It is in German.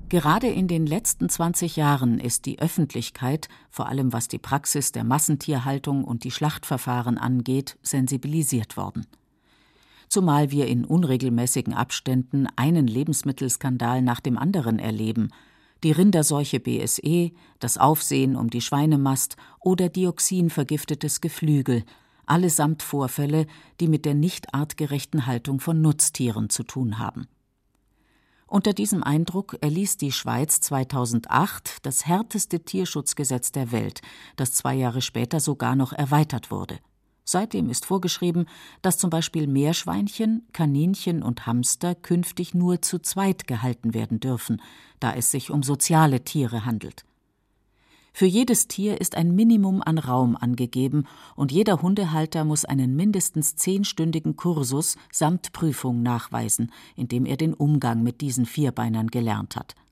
Gerade in den letzten 20 Jahren ist die Öffentlichkeit, vor allem was die Praxis der Massentierhaltung und die Schlachtverfahren angeht, sensibilisiert worden. Zumal wir in unregelmäßigen Abständen einen Lebensmittelskandal nach dem anderen erleben: die Rinderseuche BSE, das Aufsehen um die Schweinemast oder dioxinvergiftetes Geflügel, allesamt Vorfälle, die mit der nicht artgerechten Haltung von Nutztieren zu tun haben. Unter diesem Eindruck erließ die Schweiz 2008 das härteste Tierschutzgesetz der Welt, das 2 Jahre später sogar noch erweitert wurde. Seitdem ist vorgeschrieben, dass zum Beispiel Meerschweinchen, Kaninchen und Hamster künftig nur zu zweit gehalten werden dürfen, da es sich um soziale Tiere handelt. Für jedes Tier ist ein Minimum an Raum angegeben und jeder Hundehalter muss einen mindestens 10-stündigen Kursus samt Prüfung nachweisen, in dem er den Umgang mit diesen Vierbeinern gelernt hat.